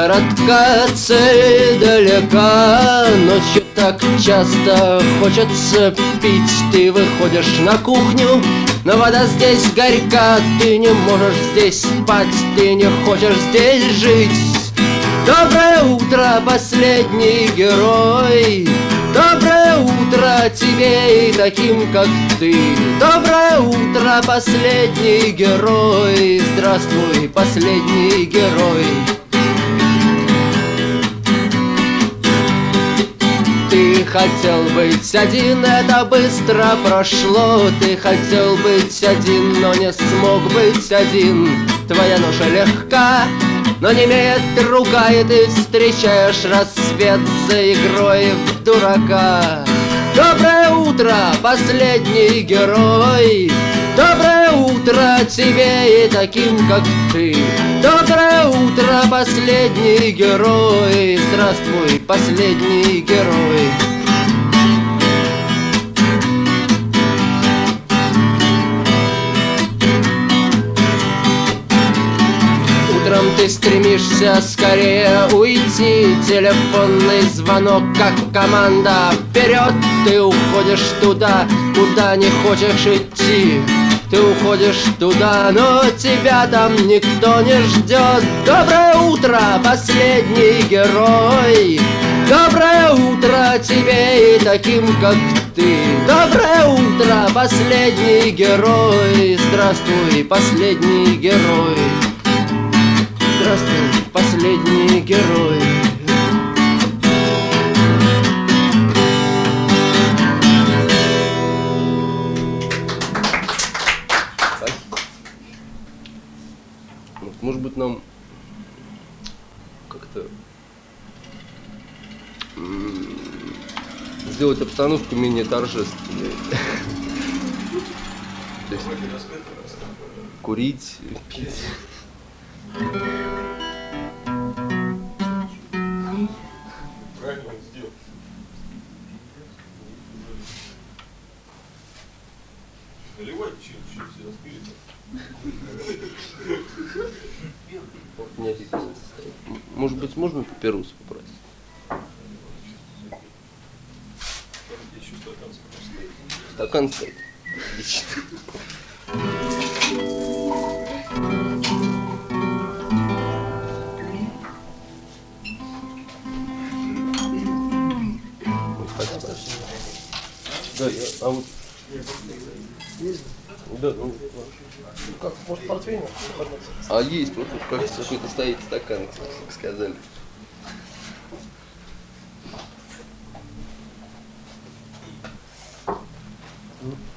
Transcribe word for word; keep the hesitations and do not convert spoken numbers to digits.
коротка, цель далека. Ночью так часто хочется пить. Ты выходишь на кухню, но вода здесь горька. Ты не можешь здесь спать, ты не хочешь здесь жить. Доброе утро, последний герой. Доброе утро тебе и таким, как ты. Доброе утро, последний герой. Здравствуй, последний герой. Ты хотел быть один, это быстро прошло. Ты хотел быть один, но не смог быть один. Твоя ноша легка, но не имеет рука, и ты встречаешь рассвет за игрой в дурака. Доброе утро, последний герой. Доброе утро тебе и таким, как ты. Доброе утро, последний герой. Здравствуй, последний герой. Утром ты стремишься скорее уйти. Телефонный звонок, как команда. Вперед ты уходишь туда, куда не хочешь идти. Ты уходишь туда, но тебя там никто не ждет. Доброе утро, последний герой. Доброе утро тебе и таким, как ты. Доброе утро, последний герой. Здравствуй, последний герой. Здравствуй, последний герой. Может быть, нам как-то сделать обстановку менее торжественной. То есть курить, пить. Правильно он сделал. Наливай чуть-чуть, все распилится. Может быть, можно папирос попросить? Еще стакан стоит. Стакан стоит. Отлично. Да, я, а вот... Да, ну, Как, может, портвейн? а есть, вот тут как какой-то стоит стакан, как сказали. Mm-hmm.